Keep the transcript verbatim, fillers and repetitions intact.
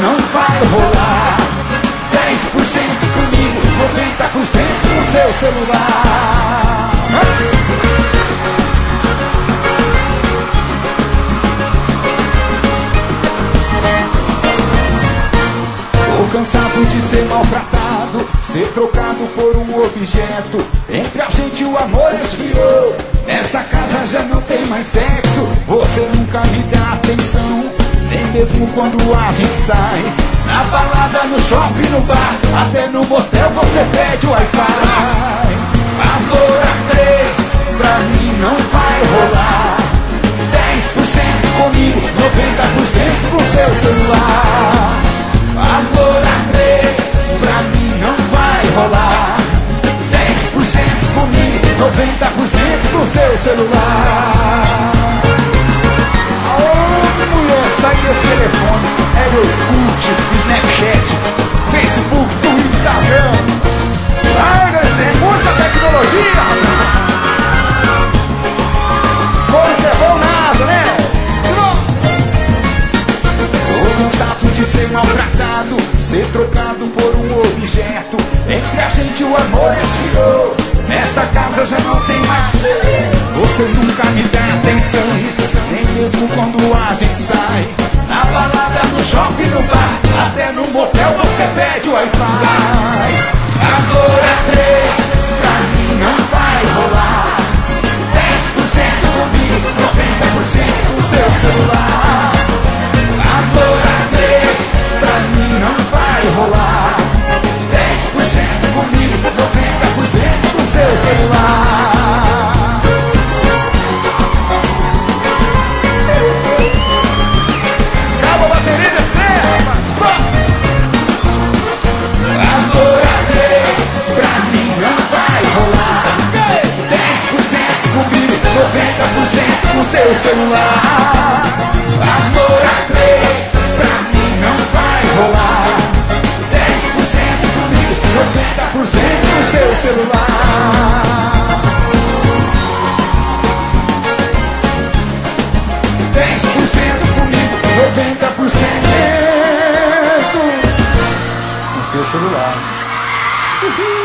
não vai rolar. Dez por cento comigo, noventa por cento no seu celular. Tô cansado de ser maltratado, ser trocado por um objeto. Entre a gente o amor esfriou, nessa casa já não tem mais sexo. Você nunca me dá atenção, nem mesmo quando a gente sai. Na balada, no shopping, no bar, até no motel você pede Wi-Fi. Amor a três, pra mim não vai rolar. Dez por cento comigo, noventa por cento no seu celular. Amor a três, pra mim não vai rolar. Dez por cento comigo, noventa por cento no seu celular. Aô, mulher, sai desse telefone. É Orkut, Snapchat, Facebook, Twitter, Instagram. Larga, tem muita tecnologia, rapaz. Bom que é bom nada, né? Tô cansado de ser maltratado, ser trocado por um objeto. Entre a gente o amor esfriou, nessa casa já não tem mais. Você nunca me dá atenção, nem mesmo quando a gente sai. Na balada, no shopping, no bar, até no motel você pede Wi-Fi. Amor a três, pra mim não vai rolar. Dez por cento comigo, noventa por cento no seu celular. Amor a três, pra mim não vai rolar. Dez por cento comigo, noventa por cento no seu celular. Acaba a bateria da estrela. Amor a três, pra mim não vai rolar. Dez por cento comigo, noventa por cento no seu celular. Amor a três, pra mim não vai rolar. Dez por cento comigo, noventa por cento no seu celular. Dez por cento comigo, noventa por cento no seu celular.